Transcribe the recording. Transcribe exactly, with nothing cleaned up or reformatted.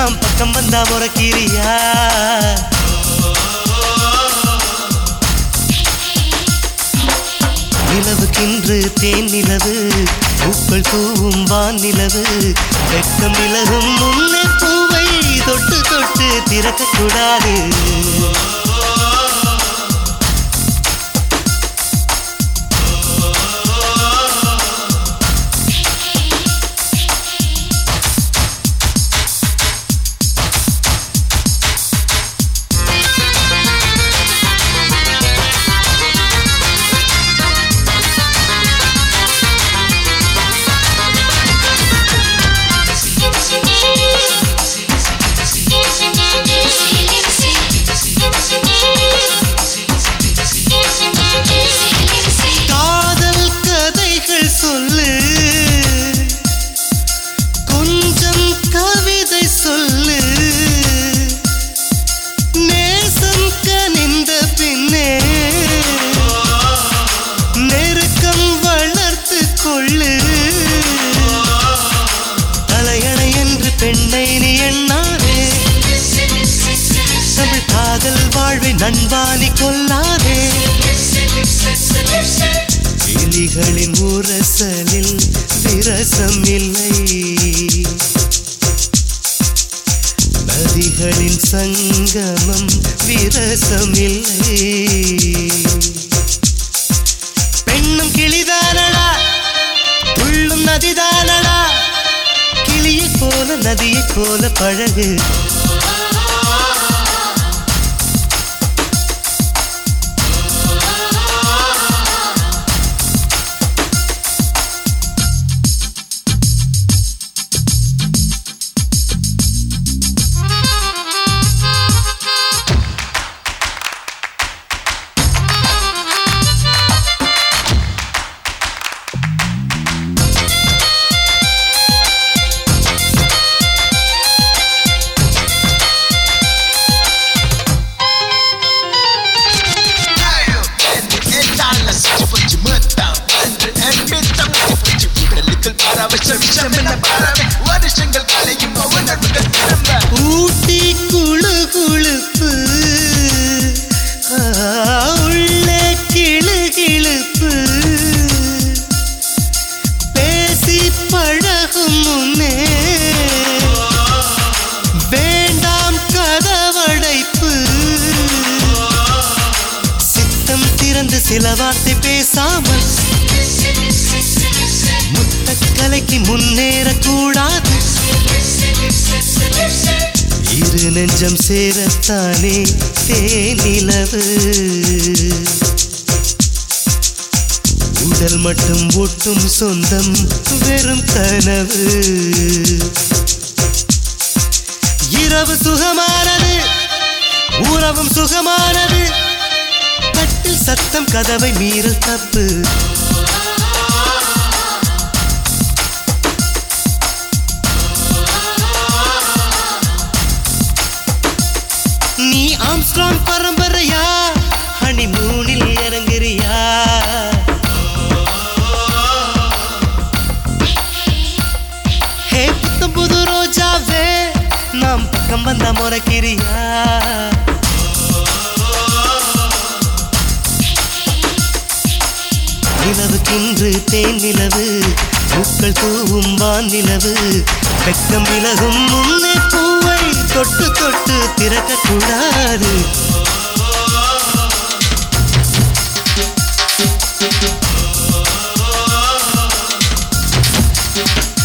நாம் பக்கம் வந்தா முறைக்கிறியா? நிலவுக்கின்று தேன் நிலவு, பூக்கள் தூவும் வான் நிலவு, வெட்கம் விலகும் முன்னே பூவை தொட்டு தொட்டு திறக்க கூடாது. நண்பானி கொல்லாதே, கிளிகளின் உரசலில் விரசம் இல்லை, நதிகளின் சங்கமம் விரசம் இல்லை. பெண்ணும் கிளிதானடா, உள்ளும் நதிதானடா, கிளியைப் போல நதியைப் போல பழகு. ஊட்டி குழு குழுப்பு, உள்ளே கிளு கிழுப்பு, பேசி பழகும் முன்னே வேண்டாம் கதவடைப்பு. சித்தம் திறந்து சில வார்த்தை பேசாமல் முத்தக்கலைக்கு முன்னேறக்கூடாது. இரு நெஞ்சம் சேரத்தானே தேனிலவு, உடல் மட்டும் ஒட்டும் சொந்தம் வெறும் கனவு. இரவு சுகமானது, உறவும் சுகமானது, கட்டில் சத்தம் கதவை மீறல் தப்பு. நீ ஆம்ஸ்ட்ராங் பரம்பரையா, ஹனிமூனில் இறங்குறியா? ஹே புத்தம் புது ரோஜாவே, நாம் பக்கம் வந்தா முறைக்கிறியா? நிலவுக்கின்று தேன் நிலவு, பூக்கள் தூவும் வான் நிலவு, வெட்கம் விலகும் முன்னே பூவை தொட்டு தொட்டு திறக்க கூடாது.